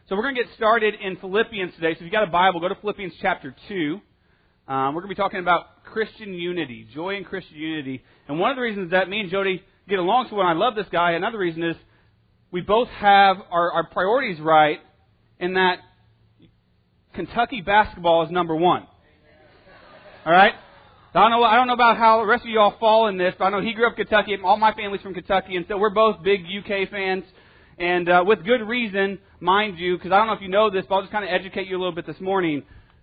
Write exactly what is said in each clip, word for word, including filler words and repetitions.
So we're going to get started in Philippians today. So if you've got a Bible, go to Philippians chapter two. Um, we're going to be talking about Christian unity, joy in Christian unity. And one of the reasons that me and Jody get along so well, and I love this guy, another reason is we both have our, our priorities right in that Kentucky basketball is number one. All right? I don't know. I don't know about how the rest of you all fall in this, but I know he grew up in Kentucky. All my family's from Kentucky, and so we're both big U K fans, and uh, with good reason, mind you, because I don't know if you know this, but I'll just kind of educate you a little bit this morning.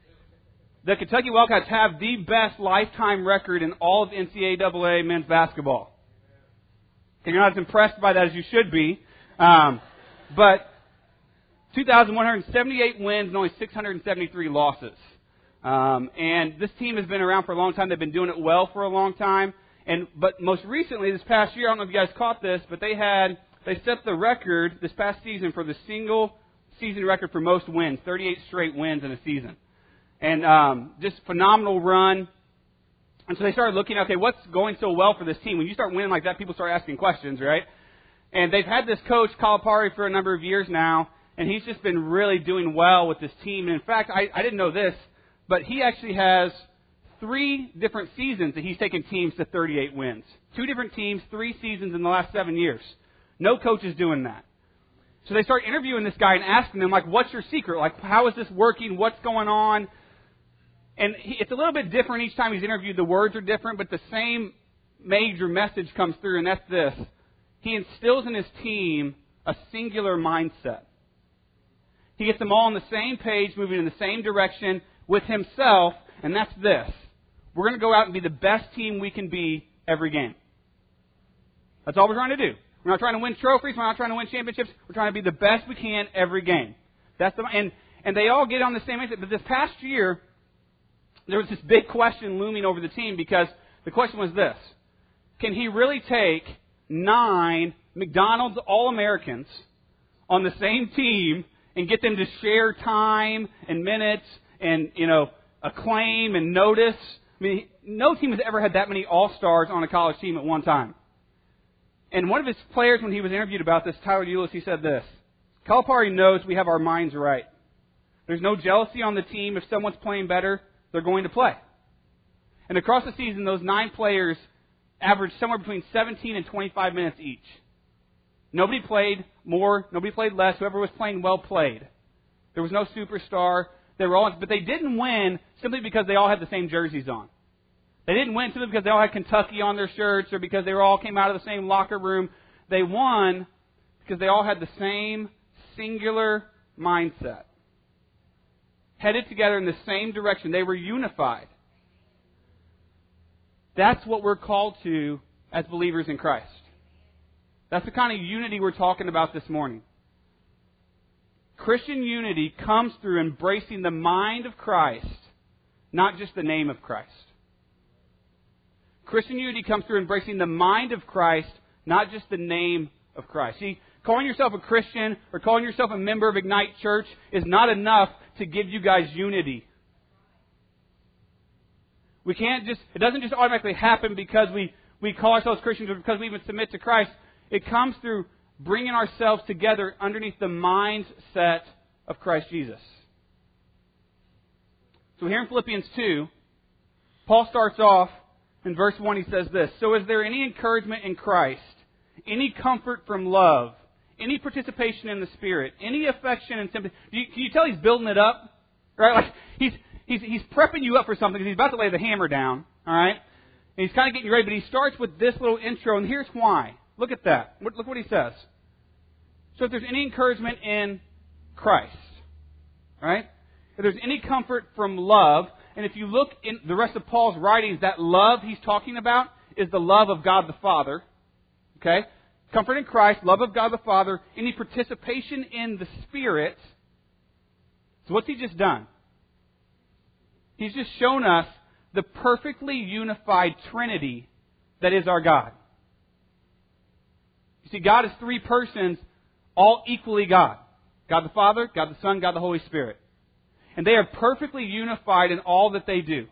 The Kentucky Wildcats have the best lifetime record in all of N C double A men's basketball. Okay, you're not as impressed by that as you should be, um, but two thousand one hundred seventy-eight wins and only six hundred seventy-three losses. Um, and this team has been around for a long time. They've been doing it well for a long time. And but most recently, this past year, I don't know if you guys caught this, but they had they set the record this past season for the single season record for most wins, thirty-eight straight wins in a season, and um, just phenomenal run. And so they started looking, okay, what's going so well for this team? When you start winning like that, people start asking questions, right? And they've had this coach Calipari for a number of years now, and he's just been really doing well with this team. And in fact, I, I didn't know this, but he actually has three different seasons that he's taken teams to thirty-eight wins. Two different teams, three seasons in the last seven years. No coach is doing that. So they start interviewing this guy and asking him, like, what's your secret? Like, how is this working? What's going on? And he, it's a little bit different each time he's interviewed. The words are different, but the same major message comes through, and that's this. He instills in his team a singular mindset. He gets them all on the same page, moving in the same direction, with himself, and that's this. We're going to go out and be the best team we can be every game. That's all we're trying to do. We're not trying to win trophies. We're not trying to win championships. We're trying to be the best we can every game. That's the and and they all get on the same mindset. But this past year, there was this big question looming over the team because the question was this: can he really take nine McDonald's All-Americans on the same team and get them to share time and minutes and, you know, acclaim and notice? I mean, no team has ever had that many all-stars on a college team at one time. And one of his players, when he was interviewed about this, Tyler Ulis, he said this: Calipari knows we have our minds right. There's no jealousy on the team. If someone's playing better, they're going to play. And across the season, those nine players averaged somewhere between seventeen and twenty-five minutes each. Nobody played more. Nobody played less. Whoever was playing well played. There was no superstar. They were all, but they didn't win simply because they all had the same jerseys on. They didn't win simply because they all had Kentucky on their shirts or because they all came out of the same locker room. They won because they all had the same singular mindset. Headed together in the same direction. They were unified. That's what we're called to as believers in Christ. That's the kind of unity we're talking about this morning. Christian unity comes through embracing the mind of Christ, not just the name of Christ. Christian unity comes through embracing the mind of Christ, not just the name of Christ. See, calling yourself a Christian or calling yourself a member of Ignite Church is not enough to give you guys unity. We can't just, it doesn't just automatically happen because we, we call ourselves Christians or because we even submit to Christ. It comes through bringing ourselves together underneath the mindset of Christ Jesus. So here in Philippians two, Paul starts off in verse one, he says this: So is there any encouragement in Christ, any comfort from love, any participation in the Spirit, any affection and sympathy? Do you, can you tell he's building it up? Right? Like he's he's he's prepping you up for something because he's about to lay the hammer down. All right? And he's kind of getting you ready, but he starts with this little intro, and here's why. Look at that. Look what he says. So if there's any encouragement in Christ, all right? If there's any comfort from love, and if you look in the rest of Paul's writings, that love he's talking about is the love of God the Father. Okay? Comfort in Christ, love of God the Father, any participation in the Spirit. So what's he just done? He's just shown us the perfectly unified Trinity that is our God. You see, God is three persons, all equally God. God the Father, God the Son, God the Holy Spirit. And they are perfectly unified in all that they do.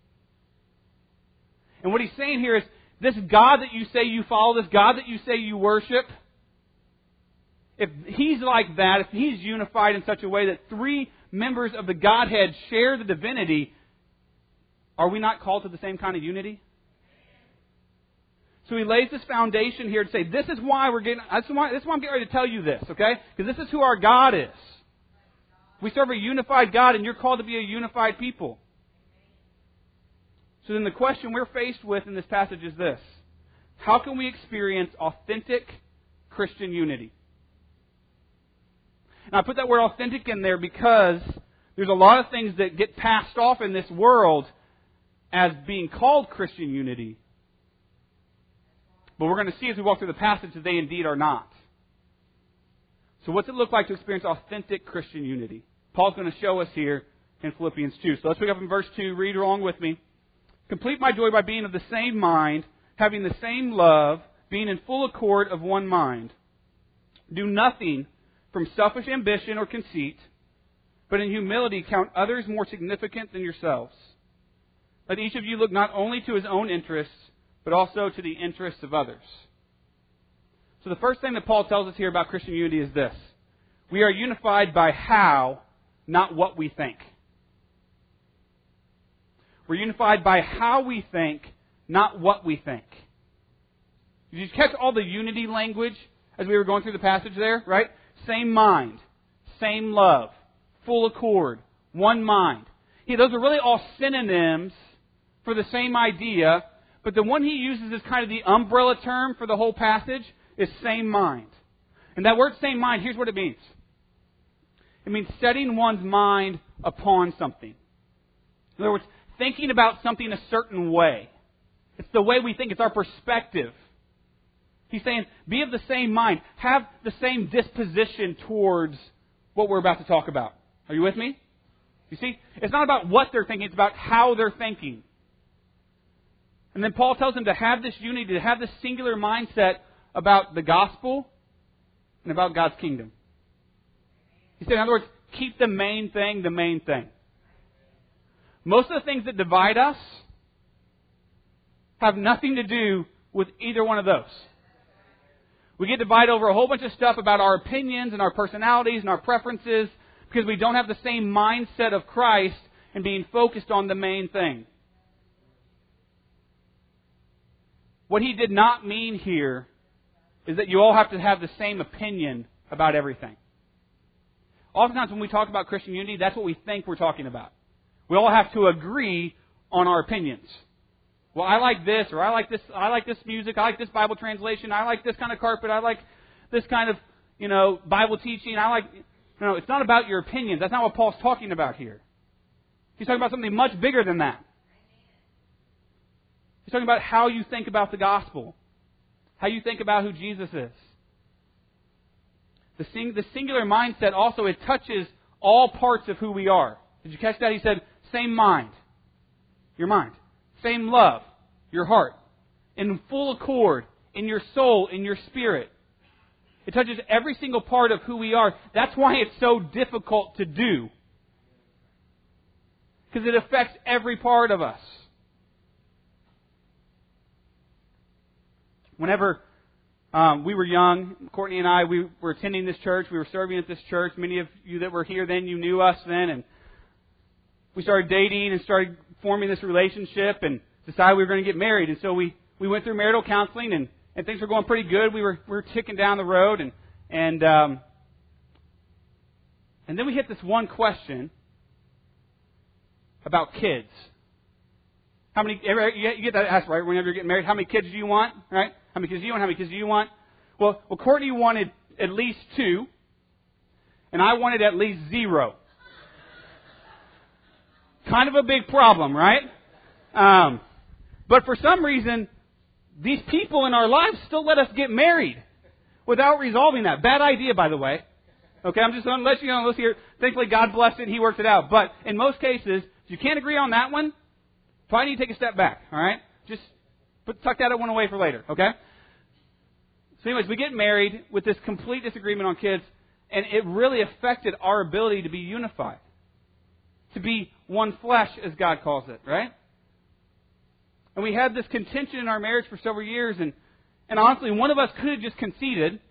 And what he's saying here is, this God that you say you follow, this God that you say you worship, if He's like that, if He's unified in such a way that three members of the Godhead share the divinity, are we not called to the same kind of unity? So he lays this foundation here to say, this is why we're getting, this is why, this is why I'm getting ready to tell you this, okay? Because this is who our God is. We serve a unified God, and you're called to be a unified people. So then the question we're faced with in this passage is this: how can we experience authentic Christian unity? And I put that word authentic in there because there's a lot of things that get passed off in this world as being called Christian unity. But we're going to see as we walk through the passage that they indeed are not. So what's it look like to experience authentic Christian unity? Paul's going to show us here in Philippians two. So let's pick up in verse two. Read along with me. Complete my joy by being of the same mind, having the same love, being in full accord of one mind. Do nothing from selfish ambition or conceit, but in humility count others more significant than yourselves. Let each of you look not only to his own interests, but also to the interests of others. So the first thing that Paul tells us here about Christian unity is this: we are unified by how, not what we think. We're unified by how we think, not what we think. Did you catch all the unity language as we were going through the passage there, right? Same mind, same love, full accord, one mind. Yeah, those are really all synonyms for the same idea, but the one he uses as kind of the umbrella term for the whole passage is same mind. And that word same mind, here's what it means. It means setting one's mind upon something. In other words, thinking about something a certain way. It's the way we think. It's our perspective. He's saying, be of the same mind. Have the same disposition towards what we're about to talk about. Are you with me? You see? It's not about what they're thinking. It's about how they're thinking. And then Paul tells them to have this unity, to have this singular mindset about the gospel and about God's kingdom. He said, in other words, keep the main thing the main thing. Most of the things that divide us have nothing to do with either one of those. We get divided over a whole bunch of stuff about our opinions and our personalities and our preferences because we don't have the same mindset of Christ and being focused on the main thing. What he did not mean here is that you all have to have the same opinion about everything. Oftentimes when we talk about Christian unity, that's what we think we're talking about. We all have to agree on our opinions. Well, I like this, or I like this. I like this music. I like this Bible translation. I like this kind of carpet. I like this kind of, you know, Bible teaching. I like. No, it's not about your opinions. That's not what Paul's talking about here. He's talking about something much bigger than that. He's talking about how you think about the gospel, how you think about who Jesus is. The sing, the singular mindset also, it touches all parts of who we are. Did you catch that? He said, same mind, your mind. Same love, your heart. In full accord, in your soul, in your spirit. It touches every single part of who we are. That's why it's so difficult to do. Because it affects every part of us. Whenever um, we were young, Courtney and I, we were attending this church. We were serving at this church. Many of you that were here then, you knew us then. And we started dating and started forming this relationship and decided we were going to get married. And so we, we went through marital counseling and, and things were going pretty good. We were we were ticking down the road. And and um, and then we hit this one question about kids. How many, you get that asked, right, whenever you're getting married, how many kids do you want, right? How many kids do you want? How many kids do you want? Well, well, Courtney wanted at least two, and I wanted at least zero. Kind of a big problem, right? Um, but for some reason, these people in our lives still let us get married without resolving that. Bad idea, by the way. Okay, I'm just going to let you know, let's hear. Thankfully, God blessed it. He worked it out. But in most cases, if you can't agree on that one, probably need to take a step back, all right? Just put, tuck that one away for later, okay? So anyways, we get married with this complete disagreement on kids, and it really affected our ability to be unified. To be one flesh, as God calls it, right? And we had this contention in our marriage for several years, and, and honestly, one of us could have just conceded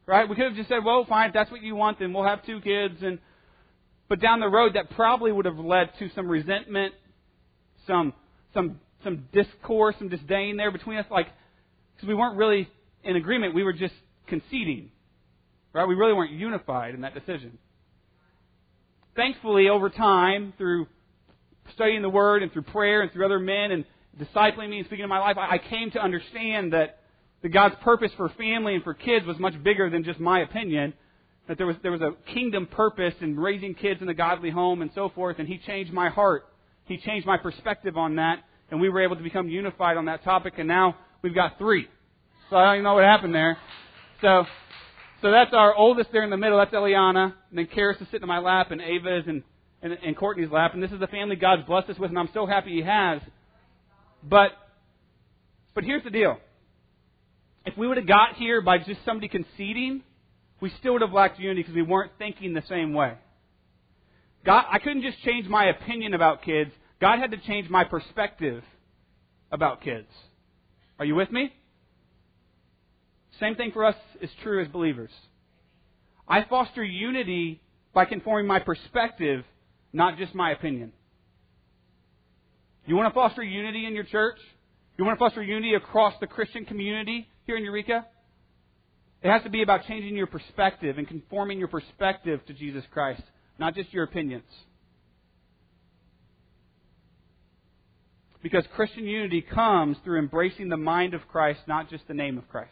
Right? We could have just said, well, fine, if that's what you want, then we'll have two kids. And But down the road, that probably would have led to some resentment, some some some discourse, some disdain there between us. Like, because we weren't really in agreement. We were just conceding. Right? We really weren't unified in that decision. Thankfully, over time, through studying the Word and through prayer and through other men and discipling me and speaking in my life, I came to understand that, that God's purpose for family and for kids was much bigger than just my opinion. That there was there was a kingdom purpose in raising kids in a godly home and so forth. And He changed my heart. He changed my perspective on that. And we were able to become unified on that topic. And now we've got three. So I don't even know what happened there. So... So that's our oldest there in the middle. That's Eliana. And then Karis is sitting in my lap, and Ava is in, in, in Courtney's lap. And this is the family God's blessed us with, and I'm so happy He has. But, but here's the deal. If we would have got here by just somebody conceding, we still would have lacked unity because we weren't thinking the same way. God, I couldn't just change my opinion about kids. God had to change my perspective about kids. Are you with me? Same thing for us is true as believers. I foster unity by conforming my perspective, not just my opinion. You want to foster unity in your church? You want to foster unity across the Christian community here in Eureka? It has to be about changing your perspective and conforming your perspective to Jesus Christ, not just your opinions. Because Christian unity comes through embracing the mind of Christ, not just the name of Christ.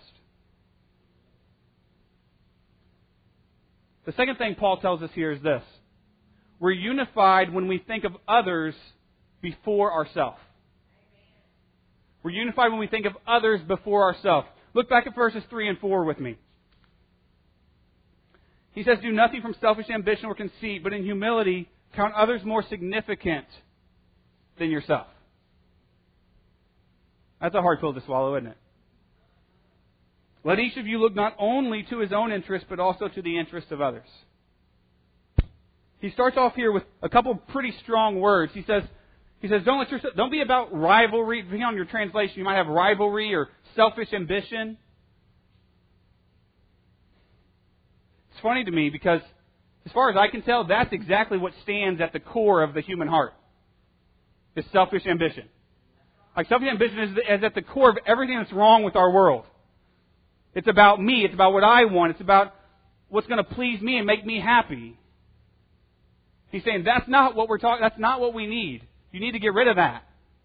The second thing Paul tells us here is this. We're unified when we think of others before ourselves. We're unified when we think of others before ourselves. Look back at verses three and four with me. He says, do nothing from selfish ambition or conceit, but in humility count others more significant than yourself. That's a hard pill to swallow, isn't it? Let each of you look not only to his own interest, but also to the interest of others. He starts off here with a couple pretty strong words. He says, he says, don't let yourself, don't be about rivalry. Depending on your translation, you might have rivalry or selfish ambition. It's funny to me because, as far as I can tell, that's exactly what stands at the core of the human heart. Is selfish ambition. Like selfish ambition is, is at the core of everything that's wrong with our world. It's about me. It's about what I want. It's about what's going to please me and make me happy. He's saying that's not what we're talking. That's not what we need. You need to get rid of that.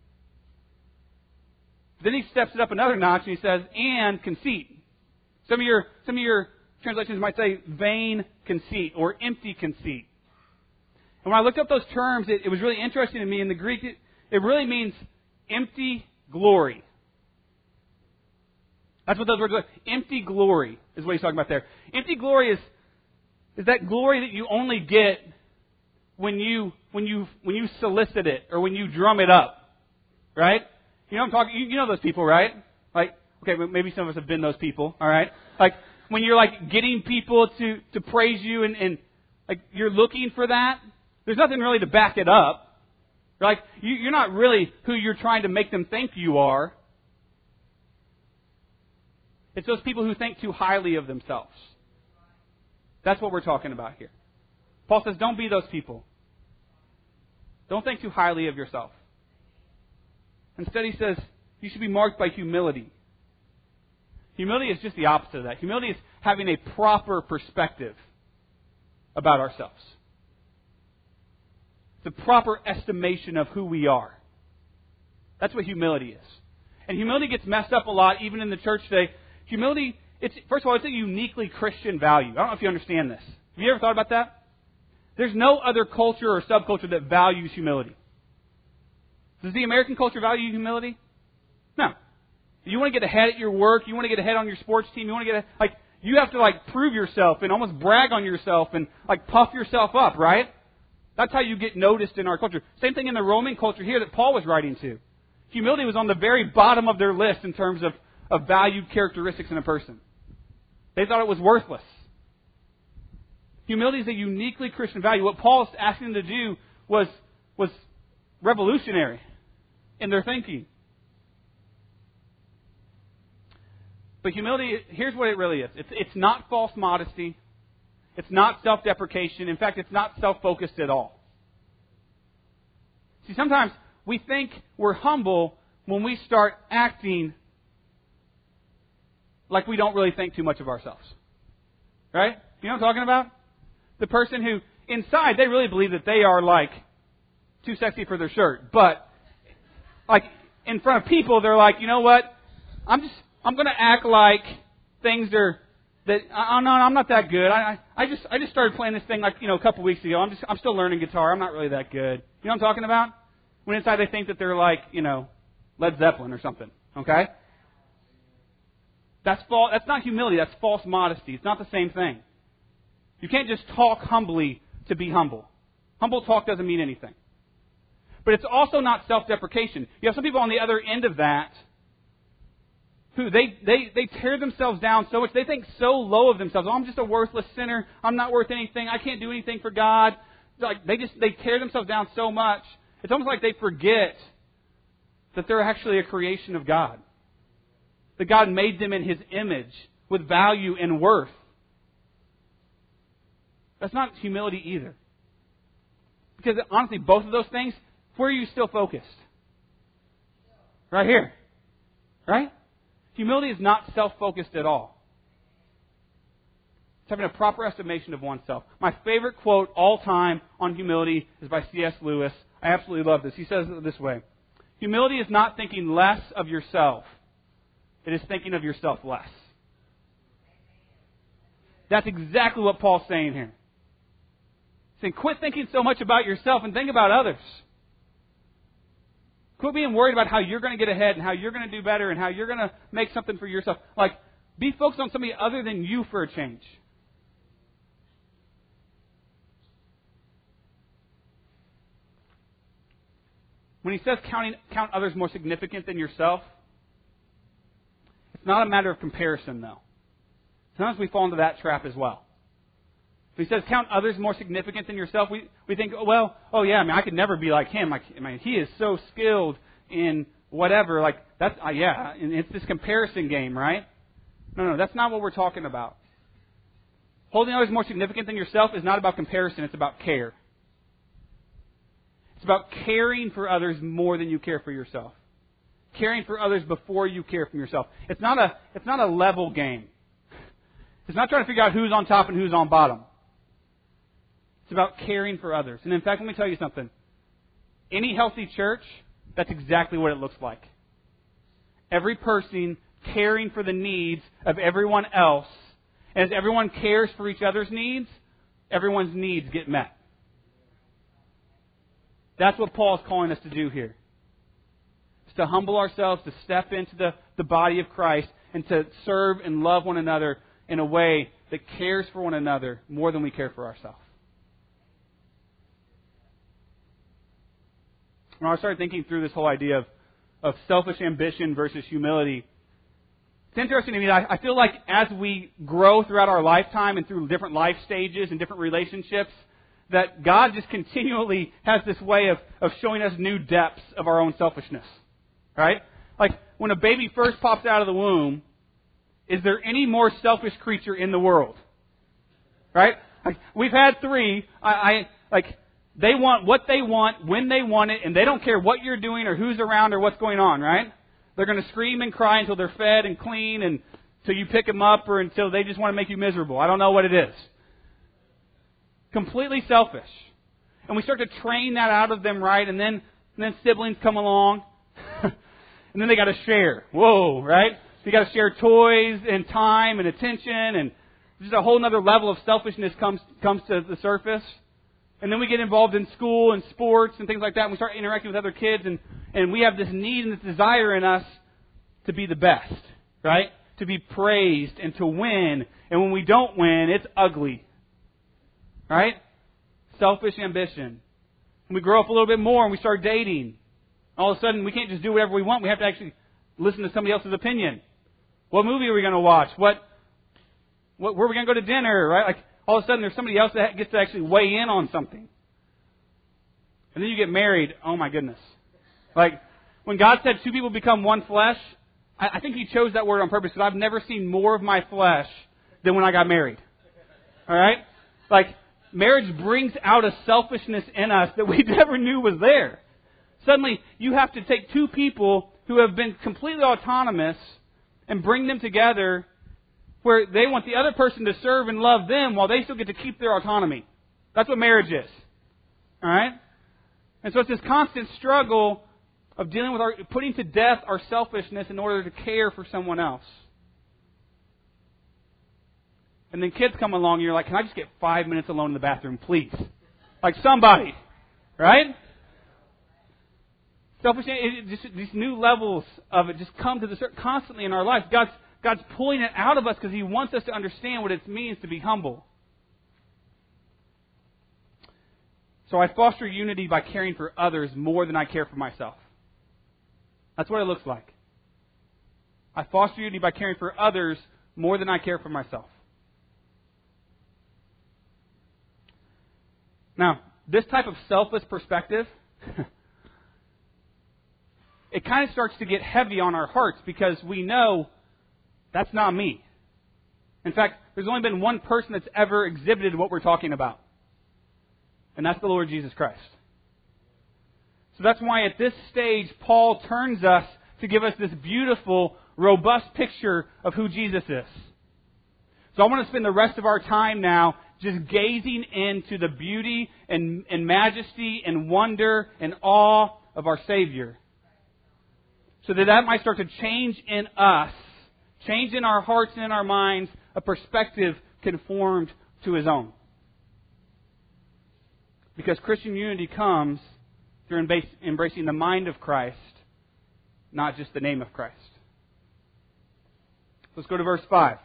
Then he steps it up another notch and he says, "And conceit." Some of your some of your translations might say vain conceit or empty conceit. And when I looked up those terms, it, it was really interesting to me. In the Greek, it, it really means empty glory. That's what those words are. Empty glory is what he's talking about there. Empty glory is is that glory that you only get when you when you when you solicit it or when you drum it up, right? You know what I'm talking. You, you know those people, right? Like, okay, maybe some of us have been those people. All right, like when you're like getting people to to praise you and, and like you're looking for that. There's nothing really to back it up. Like you, you're not really who you're trying to make them think you are. It's those people who think too highly of themselves. That's what we're talking about here. Paul says, don't be those people. Don't think too highly of yourself. Instead, he says, you should be marked by humility. Humility is just the opposite of that. Humility is having a proper perspective about ourselves. It's a proper estimation of who we are. That's what humility is. And humility gets messed up a lot, even in the church today. Humility, it's first of all, it's a uniquely Christian value. I don't know if you understand this. Have you ever thought about that? There's no other culture or subculture that values humility. Does the American culture value humility? No. You want to get ahead at your work, you want to get ahead on your sports team, you want to get ahead, like you have to like prove yourself and almost brag on yourself and like puff yourself up, right? That's how you get noticed in our culture. Same thing in the Roman culture here that Paul was writing to. Humility was on the very bottom of their list in terms of of valued characteristics in a person. They thought it was worthless. Humility is a uniquely Christian value. What Paul is asking them to do was, was revolutionary in their thinking. But humility, here's what it really is. It's, it's not false modesty. It's not self-deprecation. In fact, it's not self-focused at all. See, sometimes we think we're humble when we start acting like we don't really think too much of ourselves. Right? You know what I'm talking about? The person who, inside, they really believe that they are like too sexy for their shirt. But, like, in front of people, they're like, you know what? I'm just, I'm going to act like things are, that, oh, no, I'm not that good. I, I, I just, I just started playing this thing like, you know, a couple weeks ago. I'm just, I'm still learning guitar. I'm not really that good. You know what I'm talking about? When inside they think that they're like, you know, Led Zeppelin or something. Okay? That's false. That's not humility. That's false modesty. It's not the same thing. You can't just talk humbly to be humble. Humble talk doesn't mean anything. But it's also not self-deprecation. You have some people on the other end of that who they, they, they tear themselves down so much. They think so low of themselves. Oh, I'm just a worthless sinner. I'm not worth anything. I can't do anything for God. Like they just they tear themselves down so much. It's almost like they forget that they're actually a creation of God. That God made them in His image with value and worth. That's not humility either. Because honestly, both of those things, where are you still focused? Right here. Right? Humility is not self-focused at all. It's having a proper estimation of oneself. My favorite quote all time on humility is by C S Lewis. I absolutely love this. He says it this way. Humility is not thinking less of yourself. It is thinking of yourself less. That's exactly what Paul's saying here. He's saying, quit thinking so much about yourself and think about others. Quit being worried about how you're going to get ahead and how you're going to do better and how you're going to make something for yourself. Like, be focused on somebody other than you for a change. When he says counting, count others more significant than yourself, it's not a matter of comparison, though. Sometimes we fall into that trap as well. If he says count others more significant than yourself, we, we think, oh, well, oh yeah, I mean, I could never be like him. Like, I mean, he is so skilled in whatever. Like, that's, uh, yeah, and it's this comparison game, right? No, no, that's not what we're talking about. Holding others more significant than yourself is not about comparison. It's about care. It's about caring for others more than you care for yourself. Caring for others before you care for yourself. It's not a, it's not a level game. It's not trying to figure out who's on top and who's on bottom. It's about caring for others. And in fact, let me tell you something. Any healthy church, that's exactly what it looks like. Every person caring for the needs of everyone else. And as everyone cares for each other's needs, everyone's needs get met. That's what Paul is calling us to do here. It's to humble ourselves, to step into the, the body of Christ, and to serve and love one another in a way that cares for one another more than we care for ourselves. When I started thinking through this whole idea of, of selfish ambition versus humility, it's interesting to me that I, I feel like as we grow throughout our lifetime and through different life stages and different relationships, that God just continually has this way of, of showing us new depths of our own selfishness. Right? Like, when a baby first pops out of the womb, is there any more selfish creature in the world? Right? Like, we've had three. I, I like they want what they want when they want it, and they don't care what you're doing or who's around or what's going on. Right? They're going to scream and cry until they're fed and clean, and until you pick them up, or until they just want to make you miserable. I don't know what it is. Completely selfish, and we start to train that out of them. Right? And then, and then siblings come along, and then they got to share. Whoa! Right? You got to share toys and time and attention, and just a whole other level of selfishness comes comes to the surface. And then we get involved in school and sports and things like that, and we start interacting with other kids, and, and we have this need and this desire in us to be the best, right? To be praised and to win. And when we don't win, it's ugly, right? Selfish ambition. And we grow up a little bit more and we start dating. All of a sudden, we can't just do whatever we want. We have to actually listen to somebody else's opinion. What movie are we going to watch? What, what, where are we going to go to dinner? Right? Like all of a sudden, there's somebody else that gets to actually weigh in on something. And then you get married. Oh my goodness! Like when God said two people become one flesh, I, I think he chose that word on purpose because I've never seen more of my flesh than when I got married. All right? Like, marriage brings out a selfishness in us that we never knew was there. Suddenly, you have to take two people who have been completely autonomous and bring them together where they want the other person to serve and love them while they still get to keep their autonomy. That's what marriage is. All right? And so it's this constant struggle of dealing with our, putting to death our selfishness in order to care for someone else. And then kids come along and you're like, can I just get five minutes alone in the bathroom, please? Like somebody. Right? Selfishness, it just, these new levels of it just come to the constantly in our lives. God's, God's pulling it out of us because He wants us to understand what it means to be humble. So I foster unity by caring for others more than I care for myself. That's what it looks like. I foster unity by caring for others more than I care for myself. Now, this type of selfless perspective, it kind of starts to get heavy on our hearts because we know that's not me. In fact, there's only been one person that's ever exhibited what we're talking about. And that's the Lord Jesus Christ. So that's why at this stage, Paul turns us to give us this beautiful, robust picture of who Jesus is. So I want to spend the rest of our time now just gazing into the beauty and, and majesty and wonder and awe of our Savior. So that that might start to change in us, change in our hearts and in our minds, a perspective conformed to His own. Because Christian unity comes through embracing the mind of Christ, not just the name of Christ. Let's go to verse five.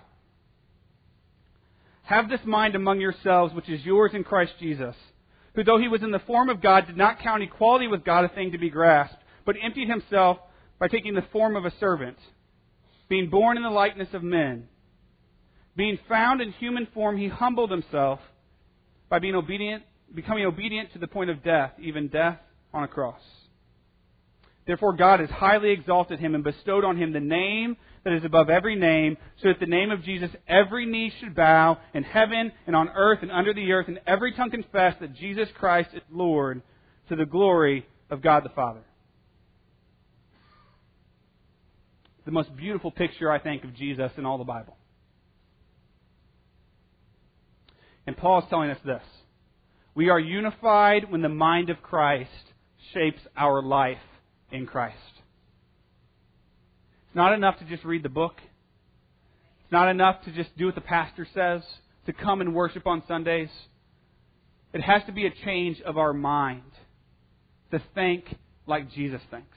Have this mind among yourselves, which is yours in Christ Jesus, who though He was in the form of God, did not count equality with God a thing to be grasped, but emptied Himself by taking the form of a servant, being born in the likeness of men. Being found in human form, He humbled Himself by being obedient, becoming obedient to the point of death, even death on a cross. Therefore God has highly exalted Him and bestowed on Him the name that is above every name, so that the name of Jesus every knee should bow in heaven and on earth and under the earth, and every tongue confess that Jesus Christ is Lord, to the glory of God the Father. The most beautiful picture, I think, of Jesus in all the Bible. And Paul is telling us this. We are unified when the mind of Christ shapes our life in Christ. It's not enough to just read the book. It's not enough to just do what the pastor says, to come and worship on Sundays. It has to be a change of our mind, to think like Jesus thinks.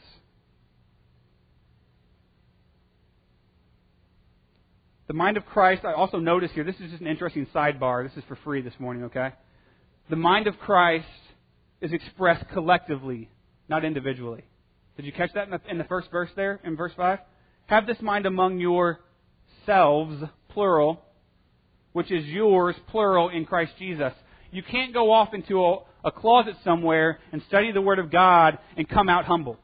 The mind of Christ, I also notice here, this is just an interesting sidebar. This is for free this morning, okay? The mind of Christ is expressed collectively, not individually. Did you catch that in the, in the first verse there, in verse five? Have this mind among yourselves, plural, which is yours, plural, in Christ Jesus. You can't go off into a, a closet somewhere and study the Word of God and come out humble.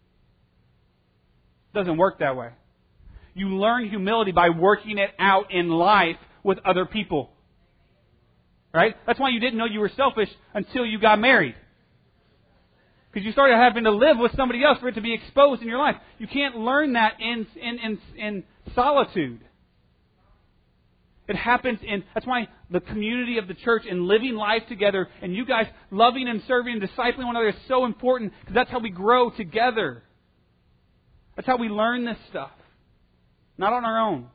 It doesn't work that way. You learn humility by working it out in life with other people. Right? That's why you didn't know you were selfish until you got married. Because you started having to live with somebody else for it to be exposed in your life. You can't learn that in in, in, in solitude. It happens in, that's why the community of the church and living life together and you guys loving and serving and discipling one another is so important because that's how we grow together. That's how we learn this stuff. Not on our own.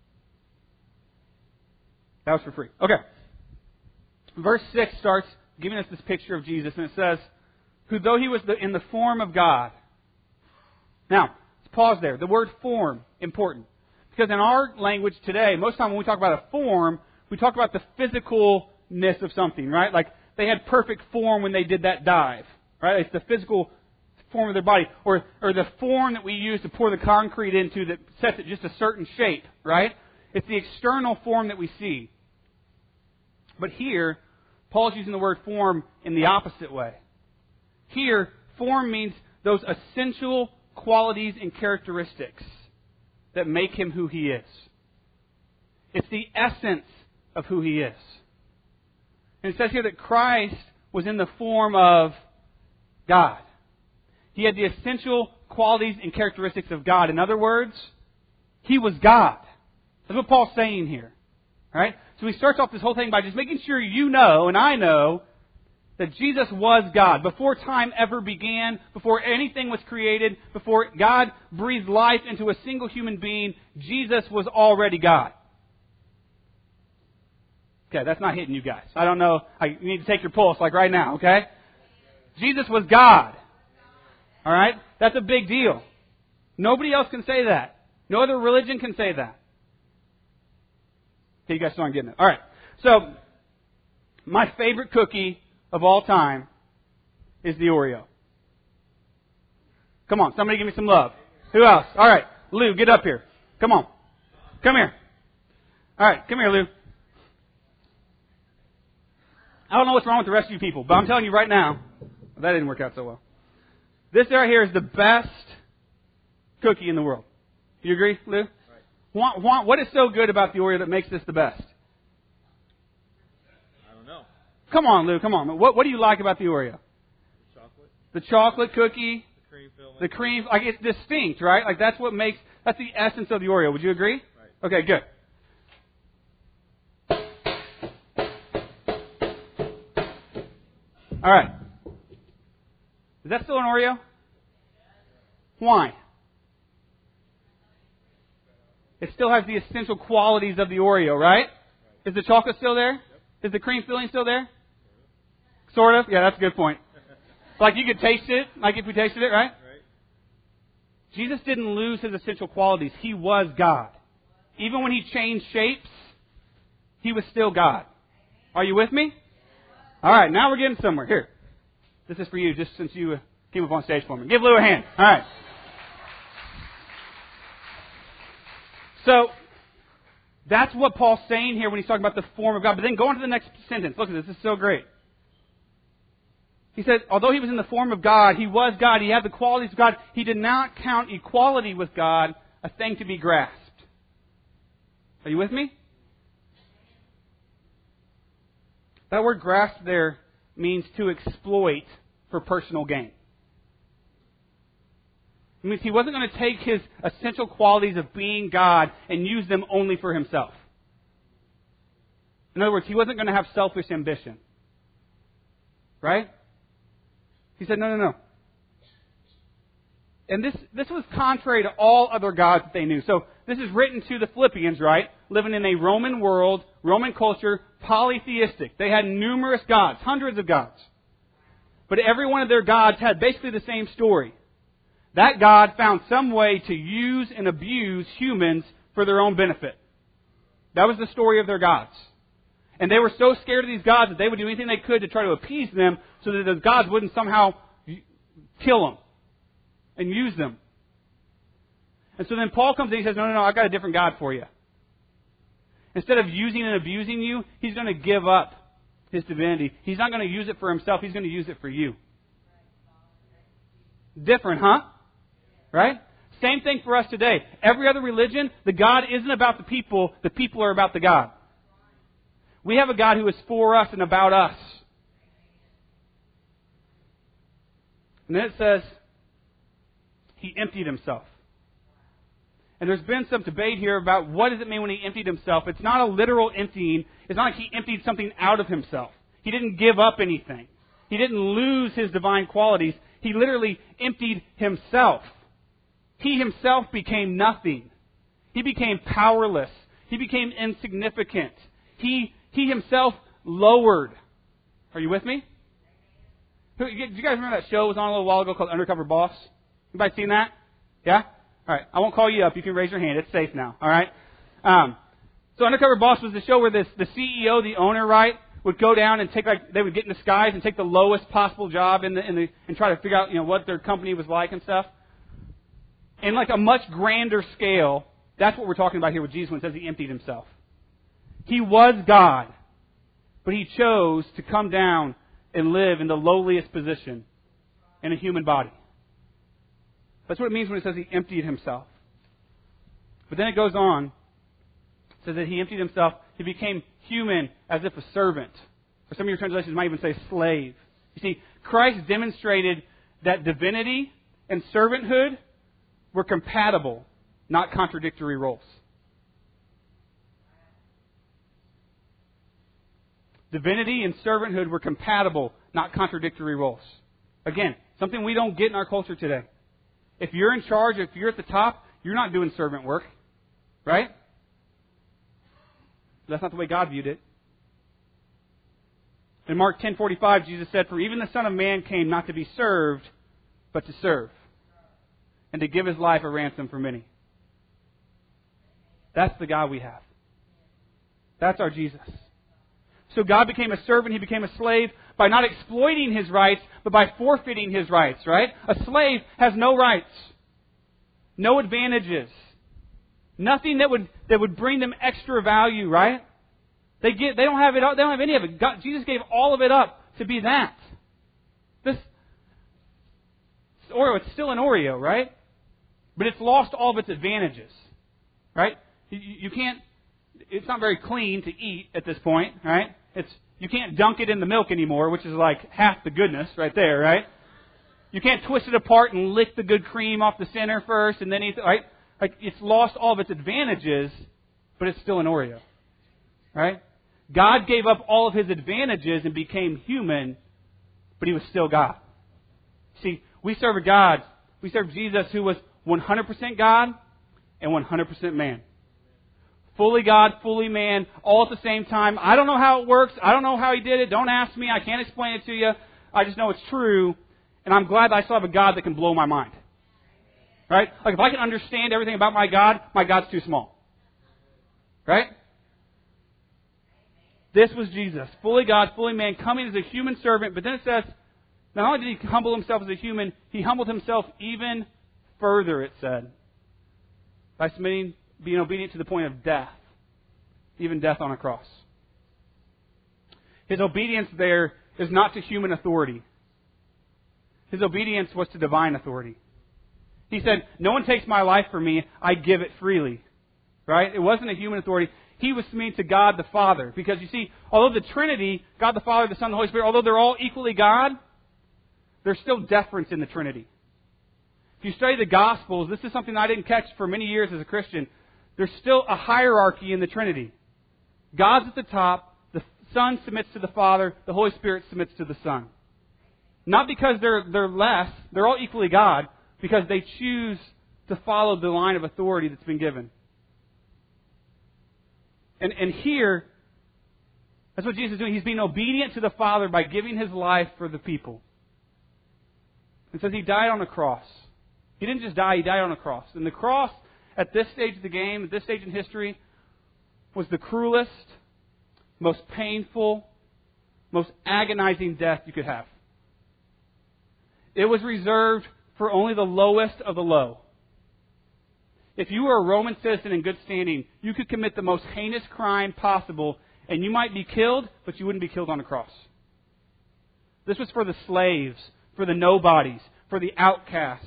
That was for free. Okay. Verse six starts giving us this picture of Jesus, and it says, who though He was the, in the form of God. Now, let's pause there. The word form, important. Because in our language today, most of the time when we talk about a form, we talk about the physicalness of something, right? Like they had perfect form when they did that dive, right? It's the physical form of their body. Or, or the form that we use to pour the concrete into that sets it just a certain shape, right? It's the external form that we see. But here, Paul's using the word form in the opposite way. Here, form means those essential qualities and characteristics that make him who he is. It's the essence of who he is. And it says here that Christ was in the form of God. He had the essential qualities and characteristics of God. In other words, he was God. That's what Paul's saying here. All right? So he starts off this whole thing by just making sure you know, and I know, that Jesus was God. Before time ever began, before anything was created, before God breathed life into a single human being, Jesus was already God. Okay, that's not hitting you guys. I don't know. I, you need to take your pulse like right now, okay? Jesus was God. All right? That's a big deal. Nobody else can say that. No other religion can say that. Okay, you guys still aren't getting it. All right. So, my favorite cookie of all time is the Oreo. Come on, somebody give me some love. Who else? All right, Lou, get up here. Come on. Come here. All right, come here, Lou. I don't know what's wrong with the rest of you people, but I'm telling you right now, that didn't work out so well. This right here is the best cookie in the world. Do you agree, Lou? Right. What, what, what is so good about the Oreo that makes this the best? I don't know. Come on, Lou, come on. What, what do you like about the Oreo? The chocolate. The chocolate cookie. The cream filling. The cream, like it's distinct, right? Like that's what makes, that's the essence of the Oreo. Would you agree? Right. Okay, good. All right. Is that still an Oreo? Why? It still has the essential qualities of the Oreo, right? Is the chocolate still there? Is the cream filling still there? Sort of? Yeah, that's a good point. Like you could taste it, like if we tasted it, right? Right. Jesus didn't lose his essential qualities. He was God. Even when he changed shapes, he was still God. Are you with me? All right, now we're getting somewhere. Here. This is for you, just since you came up on stage for me. Give Lou a hand. All right. So, that's what Paul's saying here when he's talking about the form of God. But then go on to the next sentence. Look at this. This is so great. He said, although he was in the form of God, he was God. He had the qualities of God. He did not count equality with God a thing to be grasped. Are you with me? That word grasp there means to exploit for personal gain. It means he wasn't going to take his essential qualities of being God and use them only for himself. In other words, he wasn't going to have selfish ambition. Right? He said, no, no, no. And this, this was contrary to all other gods that they knew. So this is written to the Philippians, right? Living in a Roman world, Roman culture, polytheistic. They had numerous gods, hundreds of gods. But every one of their gods had basically the same story. That God found some way to use and abuse humans for their own benefit. That was the story of their gods. And they were so scared of these gods that they would do anything they could to try to appease them so that those gods wouldn't somehow kill them and use them. And so then Paul comes in and he says, no, no, no, I've got a different God for you. Instead of using and abusing you, he's going to give up his divinity. He's not going to use it for himself. He's going to use it for you. Different, huh? Right? Same thing for us today. Every other religion, the God isn't about the people. The people are about the God. We have a God who is for us and about us. And then it says, he emptied himself. And there's been some debate here about what does it mean when he emptied himself. It's not a literal emptying. It's not like he emptied something out of himself. He didn't give up anything. He didn't lose his divine qualities. He literally emptied himself. He himself became nothing. He became powerless. He became insignificant. He, he himself lowered. Are you with me? Do you guys remember that show that was on a little while ago called Undercover Boss? Anybody seen that? Yeah? All right. I won't call you up. You can raise your hand. It's safe now. All right? Um, so Undercover Boss was the show where this, the C E O, the owner, right, would go down and take, like, they would get in disguise and take the lowest possible job in the, in the, and try to figure out, you know, what their company was like and stuff. In like a much grander scale, that's what we're talking about here with Jesus when it says he emptied himself. He was God, but he chose to come down and live in the lowliest position in a human body. That's what it means when it says he emptied himself. But then it goes on. It says that he emptied himself. He became human as if a servant. Or some of your translations might even say slave. You see, Christ demonstrated that divinity and servanthood were compatible, not contradictory roles. Divinity and servanthood were compatible, not contradictory roles. Again, something we don't get in our culture today. If you're in charge, if you're at the top, you're not doing servant work. Right? That's not the way God viewed it. In Mark ten forty-five, Jesus said, "For even the Son of Man came not to be served, but to serve, and to give His life a ransom for many." That's the God we have. That's our Jesus. So God became a servant, He became a slave by not exploiting His rights, but by forfeiting His rights, right? A slave has no rights, no advantages, nothing that would that would bring them extra value, right? They get they don't have it. They don't have any of it. God, Jesus gave all of it up to be that. This Oreo, it's still an Oreo, right? But it's lost all of its advantages, right? You, you can't. It's not very clean to eat at this point, right? It's you can't dunk it in the milk anymore, which is like half the goodness right there, right? You can't twist it apart and lick the good cream off the center first and then eat it, right? Like it's lost all of its advantages, but it's still an Oreo, right? God gave up all of His advantages and became human, but He was still God. See, we serve a God, we serve Jesus who was one hundred percent God and one hundred percent man. Fully God, fully man, all at the same time. I don't know how it works. I don't know how He did it. Don't ask me. I can't explain it to you. I just know it's true. And I'm glad that I still have a God that can blow my mind. Right? Like if I can understand everything about my God, my God's too small. Right? This was Jesus. Fully God, fully man, coming as a human servant. But then it says, not only did He humble Himself as a human, He humbled Himself even further, it said. By submitting, being obedient to the point of death. Even death on a cross. His obedience there is not to human authority. His obedience was to divine authority. He said, "No one takes my life from me, I give it freely." Right? It wasn't a human authority. He was submitting to God the Father. Because you see, although the Trinity, God the Father, the Son, the Holy Spirit, although they're all equally God, there's still deference in the Trinity. If you study the Gospels, this is something I didn't catch for many years as a Christian. There's still a hierarchy in the Trinity. God's at the top, the Son submits to the Father, the Holy Spirit submits to the Son. Not because they're they're less, they're all equally God, because they choose to follow the line of authority that's been given. And and here, that's what Jesus is doing. He's being obedient to the Father by giving His life for the people. It says He died on a cross. He didn't just die, He died on a cross. And the cross, at this stage of the game, at this stage in history, was the cruelest, most painful, most agonizing death you could have. It was reserved for only the lowest of the low. If you were a Roman citizen in good standing, you could commit the most heinous crime possible, and you might be killed, but you wouldn't be killed on a cross. This was for the slaves, for the nobodies, for the outcasts.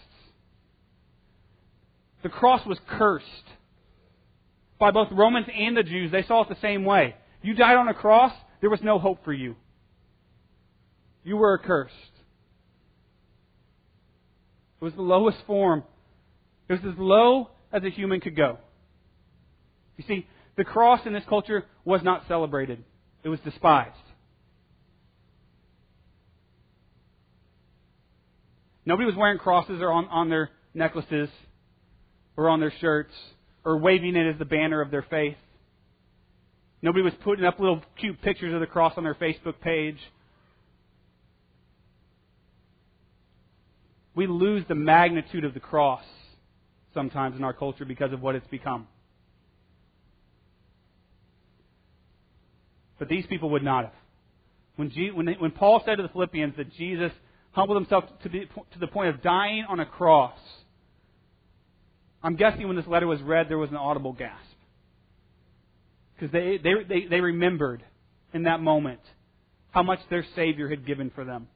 The cross was cursed by both Romans and the Jews. They saw it the same way. You died on a cross, there was no hope for you. You were accursed. It was the lowest form. It was as low as a human could go. You see, the cross in this culture was not celebrated. It was despised. Nobody was wearing crosses or on, on their necklaces or on their shirts or waving it as the banner of their faith. Nobody was putting up little cute pictures of the cross on their Facebook page. We lose the magnitude of the cross sometimes in our culture because of what it's become. But these people would not have. When, G, when, they, when Paul said to the Philippians that Jesus humbled Himself to the, to the point of dying on a cross, I'm guessing when this letter was read, there was an audible gasp. Because they, they, they, they remembered in that moment how much their Savior had given for them.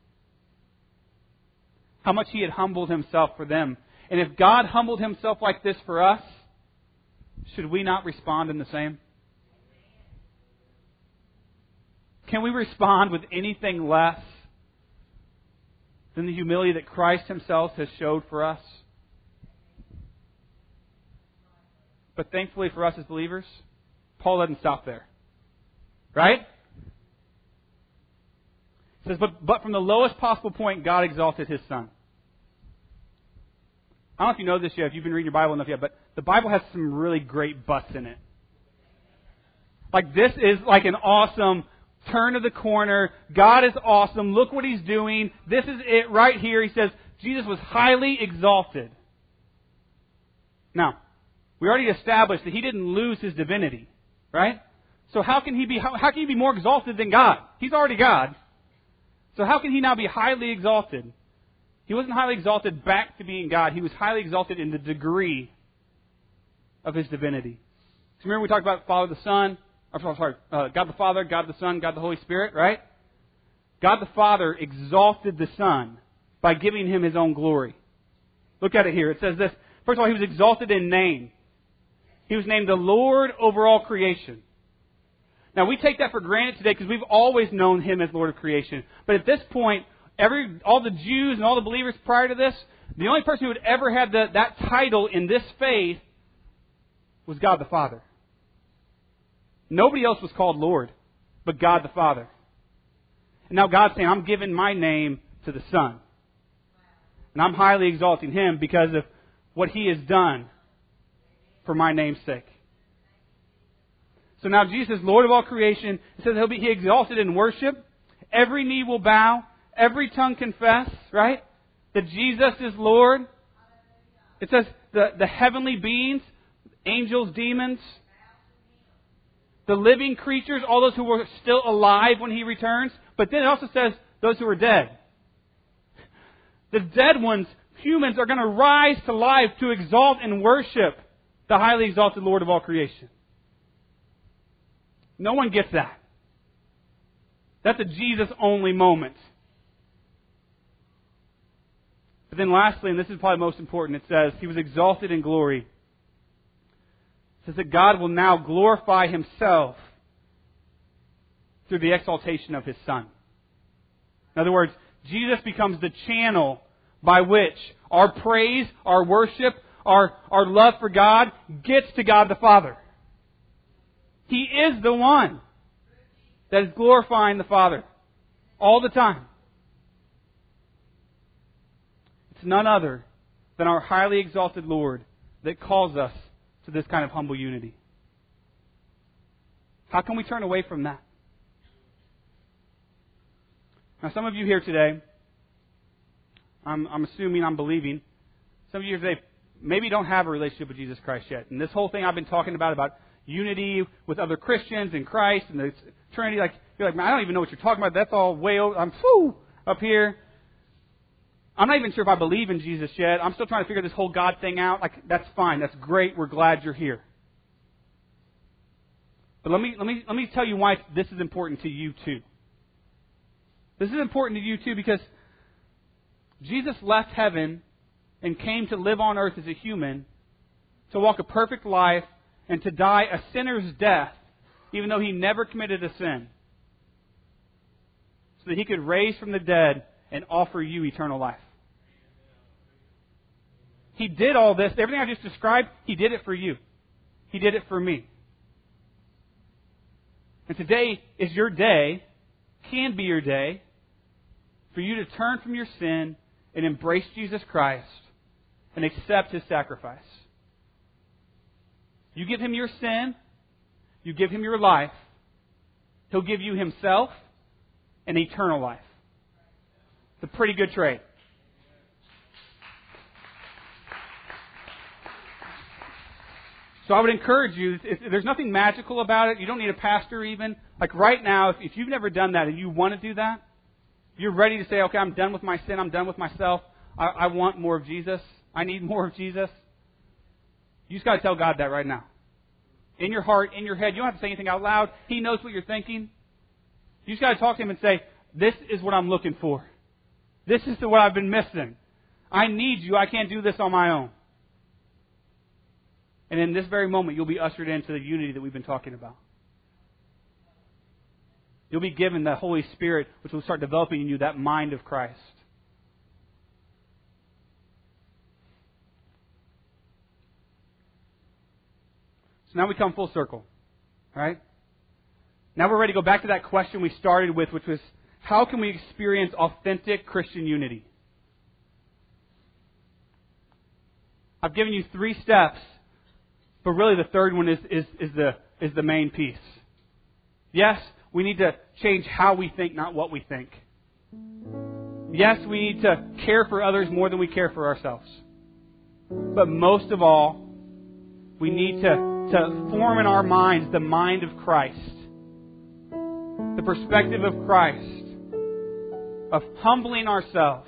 How much He had humbled Himself for them. And if God humbled Himself like this for us, should we not respond in the same? Can we respond with anything less than the humility that Christ Himself has showed for us? But thankfully for us as believers, Paul doesn't stop there. Right? It says, but, but from the lowest possible point, God exalted His Son. I don't know if you know this yet, if you've been reading your Bible enough yet, but the Bible has some really great buts in it. Like this is like an awesome turn of the corner. God is awesome. Look what He's doing. This is it right here. He says, Jesus was highly exalted. Now, we already established that He didn't lose His divinity, right? So how can He be, how, how can He be more exalted than God? He's already God. So how can He now be highly exalted? He wasn't highly exalted back to being God. He was highly exalted in the degree of His divinity. So remember we talked about Father the Son, or sorry, uh, God the Father, God the Son, God the Holy Spirit, right? God the Father exalted the Son by giving Him His own glory. Look at it here. It says this. First of all, He was exalted in name. He was named the Lord over all creation. Now, we take that for granted today because we've always known Him as Lord of creation. But at this point, every all the Jews and all the believers prior to this, the only person who had ever had the, that title in this faith was God the Father. Nobody else was called Lord but God the Father. And now God's saying, I'm giving my name to the Son. And I'm highly exalting Him because of what He has done for my name's sake. So now Jesus is Lord of all creation. It says He'll be He exalted in worship. Every knee will bow. Every tongue confess, right? That Jesus is Lord. It says the, the heavenly beings, angels, demons, the living creatures, all those who were still alive when He returns. But then it also says those who are dead. The dead ones, humans, are going to rise to life to exalt and worship the highly exalted Lord of all creation. No one gets that. That's a Jesus-only moment. But then lastly, and this is probably most important, it says, He was exalted in glory. It says that God will now glorify Himself through the exaltation of His Son. In other words, Jesus becomes the channel by which our praise, our worship, our, our love for God gets to God the Father. He is the one that is glorifying the Father all the time. It's none other than our highly exalted Lord that calls us to this kind of humble unity. How can we turn away from that? Now, some of you here today, I'm, I'm assuming, I'm believing, some of you here today maybe don't have a relationship with Jesus Christ yet. And this whole thing I've been talking about, about unity with other Christians in Christ and the Trinity, like you're like, man, I don't even know what you're talking about. That's all way over, I'm whew, up here. I'm not even sure if I believe in Jesus yet. I'm still trying to figure this whole God thing out. Like, that's fine. That's great. We're glad you're here. But let me let me let me tell you why this is important to you too. This is important to you too because Jesus left heaven and came to live on earth as a human, to walk a perfect life and to die a sinner's death, even though He never committed a sin, so that He could raise from the dead and offer you eternal life. He did all this. Everything I just described, He did it for you. He did it for me. And today is your day, can be your day, for you to turn from your sin and embrace Jesus Christ and accept His sacrifice. You give Him your sin, you give Him your life, He'll give you Himself and eternal life. It's a pretty good trade. So I would encourage you, if, there's nothing magical about it. You don't need a pastor even. Like right now, if, if you've never done that and you want to do that, you're ready to say, okay, I'm done with my sin, I'm done with myself, I, I want more of Jesus, I need more of Jesus. You just got to tell God that right now. In your heart, in your head, you don't have to say anything out loud. He knows what you're thinking. You just got to talk to Him and say, this is what I'm looking for. This is what I've been missing. I need you. I can't do this on my own. And in this very moment, you'll be ushered into the unity that we've been talking about. You'll be given the Holy Spirit, which will start developing in you that mind of Christ. So now we come full circle. Right? Now we're ready to go back to that question we started with, which was, how can we experience authentic Christian unity? I've given you three steps, but really the third one is, is, is, the, is the main piece. Yes, we need to change how we think, not what we think. Yes, we need to care for others more than we care for ourselves. But most of all, we need to, to form in our minds the mind of Christ. The perspective of Christ. Of humbling ourselves.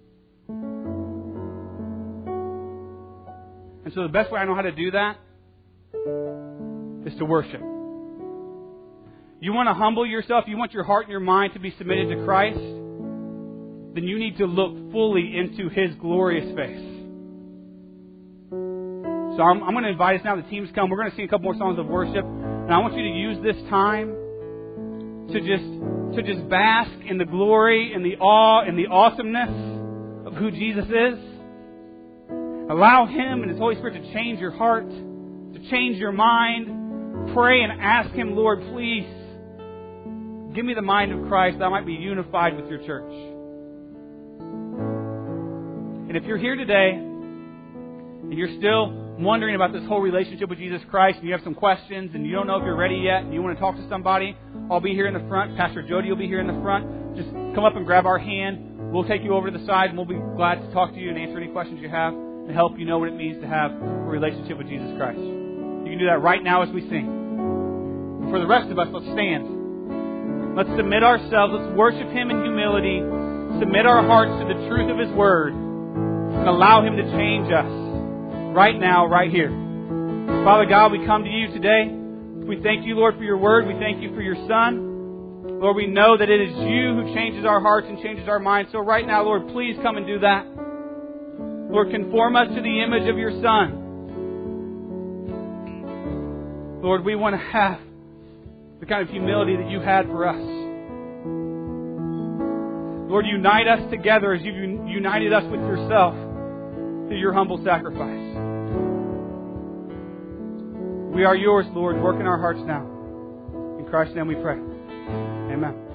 And so the best way I know how to do that is to worship. You want to humble yourself, you want your heart and your mind to be submitted to Christ, then you need to look fully into His glorious face. So I'm, I'm going to invite us now, the team's come, we're going to sing a couple more songs of worship, and I want you to use this time to just, to just bask in the glory and the awe and the awesomeness of who Jesus is. Allow Him and His Holy Spirit to change your heart, to change your mind. Pray and ask Him, Lord, please, give me the mind of Christ that I might be unified with your church. And if you're here today and you're still wondering about this whole relationship with Jesus Christ and you have some questions and you don't know if you're ready yet and you want to talk to somebody, I'll be here in the front. Pastor Jody will be here in the front. Just come up and grab our hand. We'll take you over to the side and we'll be glad to talk to you and answer any questions you have and help you know what it means to have a relationship with Jesus Christ. You can do that right now as we sing. And for the rest of us, let's stand. Let's submit ourselves. Let's worship Him in humility. Submit our hearts to the truth of His Word. And allow Him to change us right now, right here. Father God, we come to You today. We thank You, Lord, for Your Word. We thank You for Your Son. Lord, we know that it is You who changes our hearts and changes our minds. So right now, Lord, please come and do that. Lord, conform us to the image of Your Son. Lord, we want to have the kind of humility that You had for us. Lord, unite us together as You've united us with Yourself through Your humble sacrifice. We are Yours, Lord. Work in our hearts now. In Christ's name we pray. Amen.